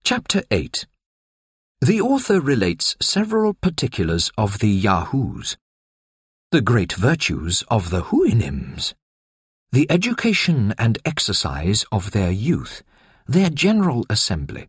Chapter 8. The author relates several particulars of the Yahoos, the great virtues of the Houyhnhnms, the education and exercise of their youth, their general assembly.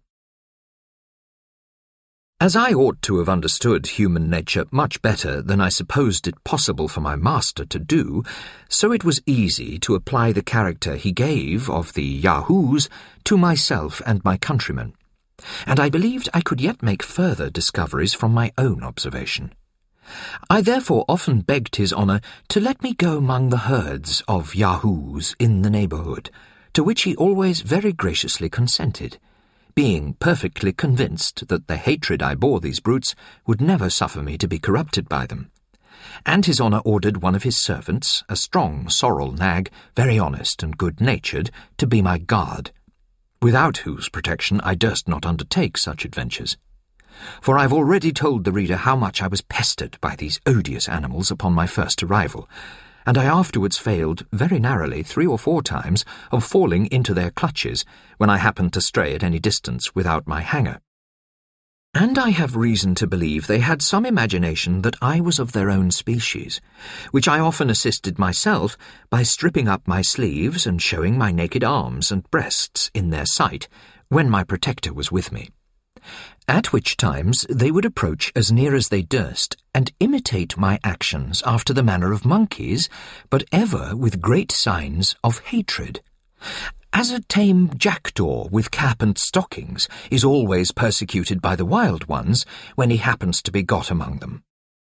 As I ought to have understood human nature much better than I supposed it possible for my master to do, so it was easy to apply the character he gave of the Yahoos to myself and my countrymen, and I believed I could yet make further discoveries from my own observation. I therefore often begged his honour to let me go among the herds of Yahoos in the neighbourhood, to which he always very graciously consented, being perfectly convinced that the hatred I bore these brutes would never suffer me to be corrupted by them. And his honour ordered one of his servants, a strong sorrel nag, very honest and good-natured, to be my guard, without whose protection I durst not undertake such adventures. For I have already told the reader how much I was pestered by these odious animals upon my first arrival, and I afterwards failed very narrowly 3 or 4 times of falling into their clutches when I happened to stray at any distance without my hanger. And I have reason to believe they had some imagination that I was of their own species, which I often assisted myself by stripping up my sleeves and showing my naked arms and breasts in their sight when my protector was with me, at which times they would approach as near as they durst and imitate my actions after the manner of monkeys, but ever with great signs of hatred, as a tame jackdaw with cap and stockings is always persecuted by the wild ones when he happens to be got among them.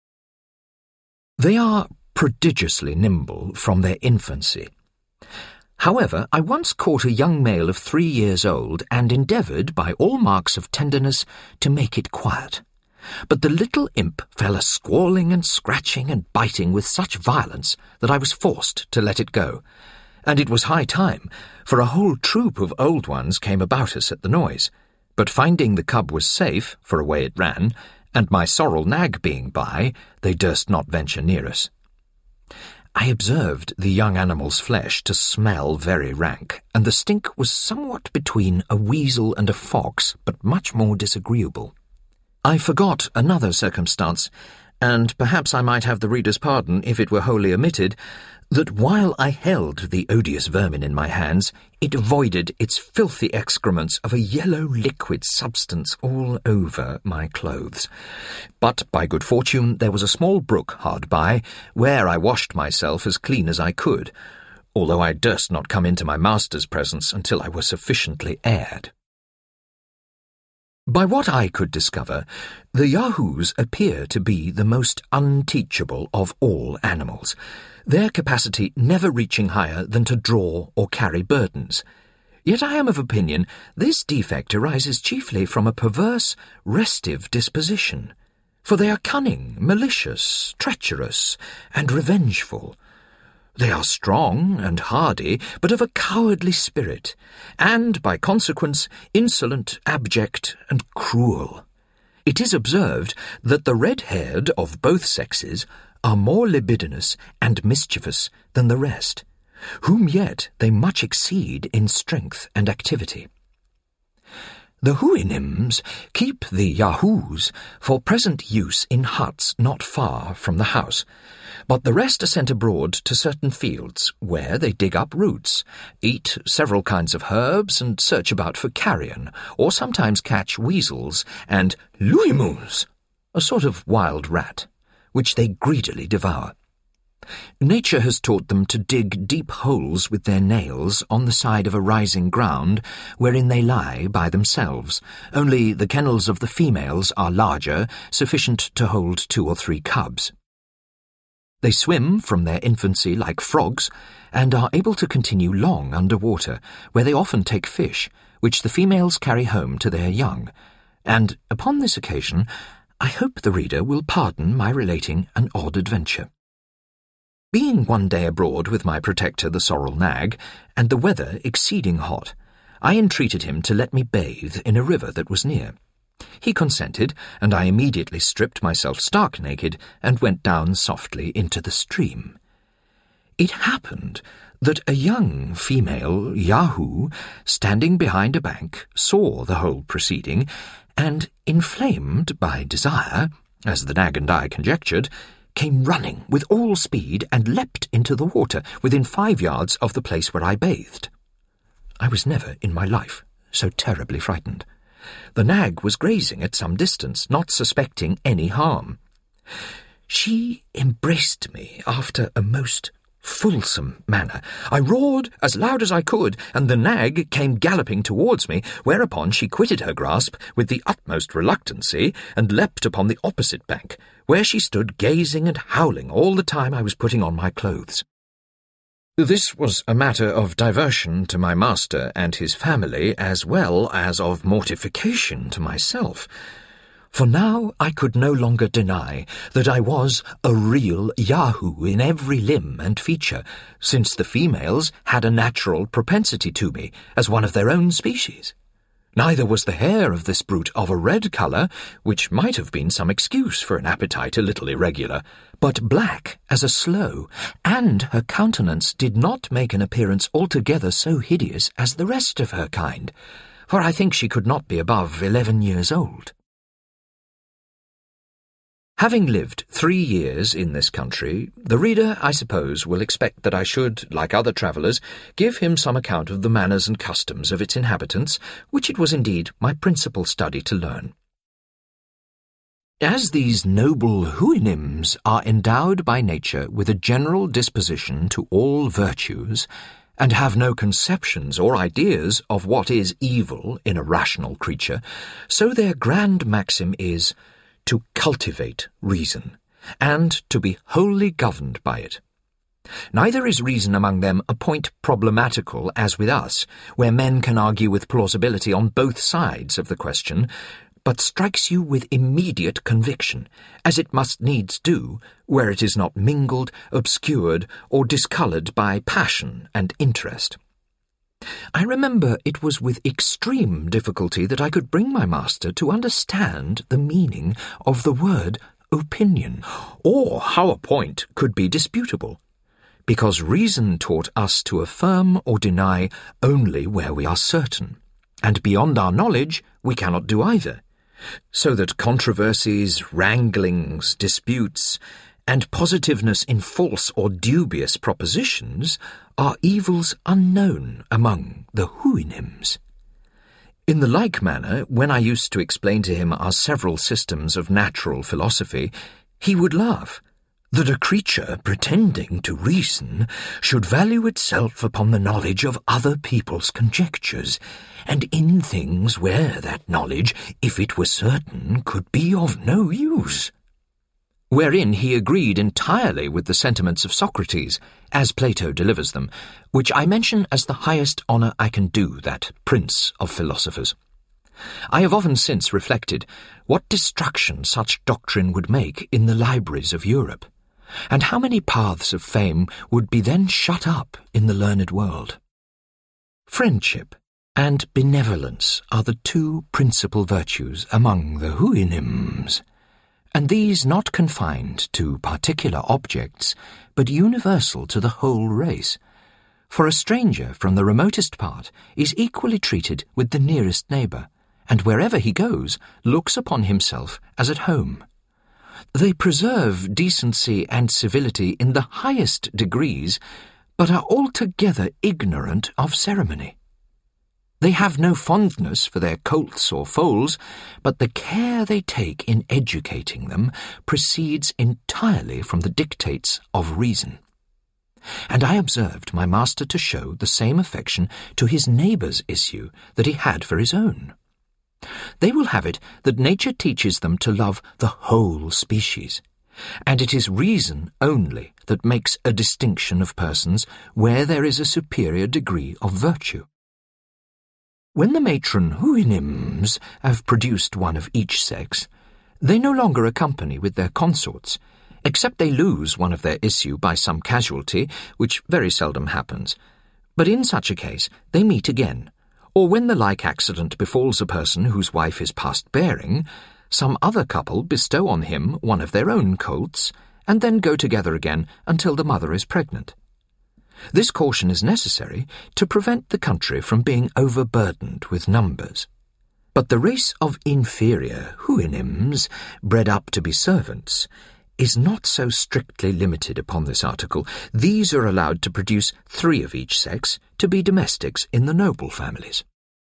They are prodigiously nimble from their infancy. However, I once caught a young male of 3 years old and endeavoured by all marks of tenderness to make it quiet. But the little imp fell a-squalling and scratching and biting with such violence that I was forced to let it go, and it was high time, for a whole troop of old ones came about us at the noise, but finding the cub was safe, for away it ran, and my sorrel nag being by, they durst not venture near us. I observed the young animal's flesh to smell very rank, and the stink was somewhat between a weasel and a fox, but much more disagreeable. I forgot another circumstance, and perhaps I might have the reader's pardon if it were wholly omitted, that while I held the odious vermin in my hands, it voided its filthy excrements of a yellow liquid substance all over my clothes. But by good fortune there was a small brook hard by, where I washed myself as clean as I could, although I durst not come into my master's presence until I was sufficiently aired. By what I could discover, the Yahoos appear to be the most unteachable of all animals, their capacity never reaching higher than to draw or carry burdens. Yet I am of opinion this defect arises chiefly from a perverse, restive disposition, for they are cunning, malicious, treacherous, and revengeful. They are strong and hardy, but of a cowardly spirit, and, by consequence, insolent, abject, and cruel. It is observed that the red-haired of both sexes are more libidinous and mischievous than the rest, whom yet they much exceed in strength and activity. The Houyhnhnms keep the Yahoos for present use in huts not far from the house, but the rest are sent abroad to certain fields, where they dig up roots, eat several kinds of herbs, and search about for carrion, or sometimes catch weasels and louis-mouches, a sort of wild rat, which they greedily devour. Nature has taught them to dig deep holes with their nails on the side of a rising ground, wherein they lie by themselves, only the kennels of the females are larger, sufficient to hold 2 or 3 cubs. They swim from their infancy like frogs, and are able to continue long under water, where they often take fish, which the females carry home to their young, and upon this occasion I hope the reader will pardon my relating an odd adventure. Being one day abroad with my protector the sorrel nag, and the weather exceeding hot, I entreated him to let me bathe in a river that was near. He consented, and I immediately stripped myself stark naked and went down softly into the stream. It happened that a young female Yahoo, standing behind a bank, saw the whole proceeding, and, inflamed by desire, as the nag and I conjectured, came running with all speed and leapt into the water within 5 yards of the place where I bathed. I was never in my life so terribly frightened. The nag was grazing at some distance, not suspecting any harm. She embraced me after a most fulsome manner. I roared as loud as I could, and the nag came galloping towards me, whereupon she quitted her grasp with the utmost reluctancy and leapt upon the opposite bank, where she stood gazing and howling all the time I was putting on my clothes. This was a matter of diversion to my master and his family, as well as of mortification to myself. For now I could no longer deny that I was a real Yahoo in every limb and feature, since the females had a natural propensity to me as one of their own species. Neither was the hair of this brute of a red colour, which might have been some excuse for an appetite a little irregular, but black as a sloe, and her countenance did not make an appearance altogether so hideous as the rest of her kind, for I think she could not be above 11 years old. Having lived 3 years in this country, the reader, I suppose, will expect that I should, like other travellers, give him some account of the manners and customs of its inhabitants, which it was indeed my principal study to learn. As these noble Houyhnhnms are endowed by nature with a general disposition to all virtues, and have no conceptions or ideas of what is evil in a rational creature, so their grand maxim is to cultivate reason, and to be wholly governed by it. Neither is reason among them a point problematical as with us, where men can argue with plausibility on both sides of the question, but strikes you with immediate conviction, as it must needs do, where it is not mingled, obscured, or discoloured by passion and interest. I remember it was with extreme difficulty that I could bring my master to understand the meaning of the word opinion, or how a point could be disputable, because reason taught us to affirm or deny only where we are certain, and beyond our knowledge we cannot do either, so that controversies, wranglings, disputes, and positiveness in false or dubious propositions are evils unknown among the Houyhnhnms. In the like manner, when I used to explain to him our several systems of natural philosophy, he would laugh, that a creature pretending to reason should value itself upon the knowledge of other people's conjectures, and in things where that knowledge, if it were certain, could be of no use. Wherein he agreed entirely with the sentiments of Socrates, as Plato delivers them, which I mention as the highest honour I can do that prince of philosophers. I have often since reflected what destruction such doctrine would make in the libraries of Europe, and how many paths of fame would be then shut up in the learned world. Friendship and benevolence are the 2 principal virtues among the Houyhnhnms, and these not confined to particular objects, but universal to the whole race. For a stranger from the remotest part is equally treated with the nearest neighbour, and wherever he goes looks upon himself as at home. They preserve decency and civility in the highest degrees, but are altogether ignorant of ceremony. They have no fondness for their colts or foals, but the care they take in educating them proceeds entirely from the dictates of reason. And I observed my master to show the same affection to his neighbour's issue that he had for his own. They will have it that nature teaches them to love the whole species, and it is reason only that makes a distinction of persons where there is a superior degree of virtue. When the matron Houyhnhnms have produced one of each sex, they no longer accompany with their consorts, except they lose one of their issue by some casualty, which very seldom happens. But in such a case they meet again, or when the like accident befalls a person whose wife is past bearing, some other couple bestow on him one of their own colts, and then go together again until the mother is pregnant. This caution is necessary to prevent the country from being overburdened with numbers. But the race of inferior Houyhnhnms, bred up to be servants, is not so strictly limited upon this article. These are allowed to produce 3 of each sex to be domestics in the noble families.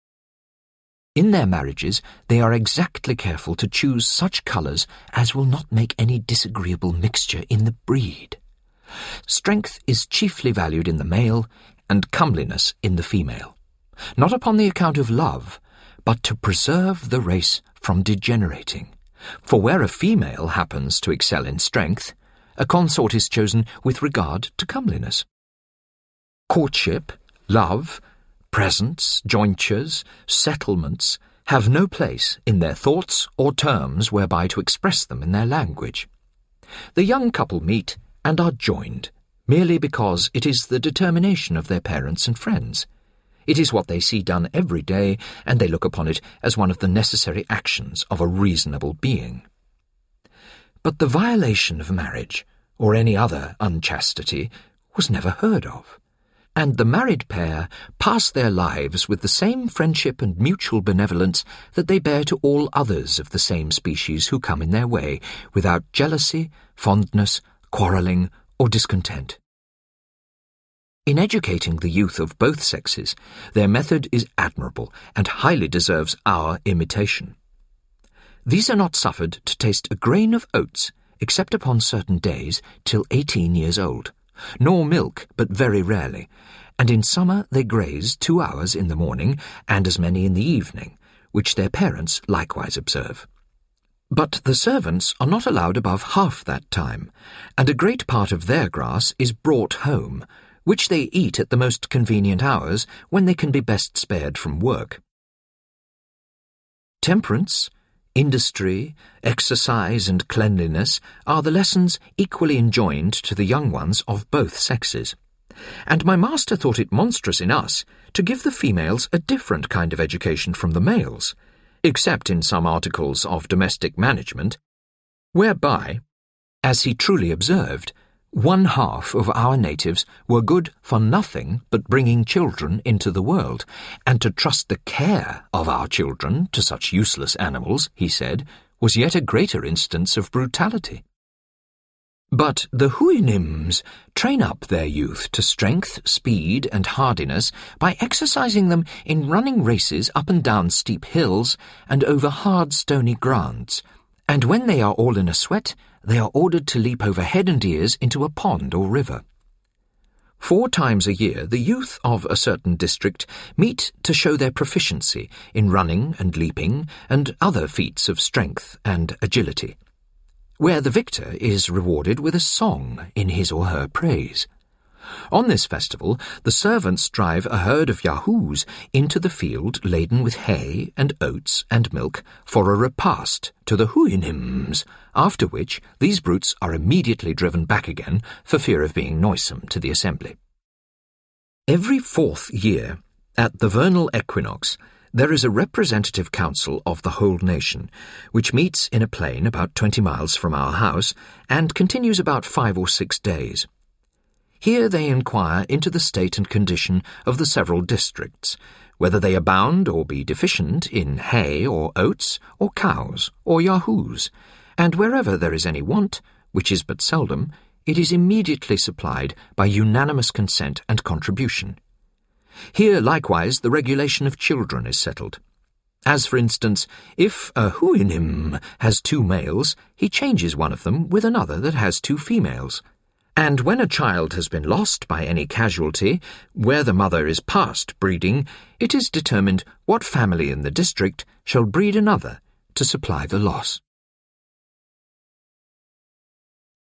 In their marriages, they are exactly careful to choose such colours as will not make any disagreeable mixture in the breed. Strength is chiefly valued in the male, and comeliness in the female, not upon the account of love, but to preserve the race from degenerating. For where a female happens to excel in strength, a consort is chosen with regard to comeliness. Courtship, love, presents, jointures, settlements have no place in their thoughts or terms whereby to express them in their language. The young couple meet and are joined merely because it is the determination of their parents and friends. It is what they see done every day, and they look upon it as one of the necessary actions of a reasonable being. But the violation of marriage, or any other unchastity, was never heard of, and the married pair pass their lives with the same friendship and mutual benevolence that they bear to all others of the same species who come in their way, without jealousy, fondness, quarrelling, or discontent. In educating the youth of both sexes, their method is admirable and highly deserves our imitation. These are not suffered to taste a grain of oats, except upon certain days, till 18 years old, nor milk but very rarely, and in summer they graze 2 hours in the morning and as many in the evening, which their parents likewise observe. But the servants are not allowed above half that time, and a great part of their grass is brought home, which they eat at the most convenient hours when they can be best spared from work. Temperance, industry, exercise, and cleanliness are the lessons equally enjoined to the young ones of both sexes, and my master thought it monstrous in us to give the females a different kind of education from the males, except in some articles of domestic management, whereby, as he truly observed, 1/2 of our natives were good for nothing but bringing children into the world, and to trust the care of our children to such useless animals, he said, was yet a greater instance of brutality. But the Houyhnhnms train up their youth to strength, speed, and hardiness by exercising them in running races up and down steep hills and over hard stony grounds, and when they are all in a sweat, they are ordered to leap over head and ears into a pond or river. 4 times a year the youth of a certain district meet to show their proficiency in running and leaping and other feats of strength and agility, where the victor is rewarded with a song in his or her praise. On this festival, the servants drive a herd of Yahoos into the field laden with hay and oats and milk for a repast to the Houyhnhnms, after which these brutes are immediately driven back again for fear of being noisome to the assembly. Every 4th year, at the vernal equinox, there is a representative council of the whole nation, which meets in a plain about 20 miles from our house and continues about 5 or 6 days. Here they inquire into the state and condition of the several districts, whether they abound or be deficient in hay or oats or cows or Yahoos, and wherever there is any want, which is but seldom, it is immediately supplied by unanimous consent and contribution. Here likewise the regulation of children is settled. As for instance, if a Houyhnhnm has 2 males, he changes one of them with another that has 2 females. And when a child has been lost by any casualty, where the mother is past breeding, it is determined what family in the district shall breed another to supply the loss.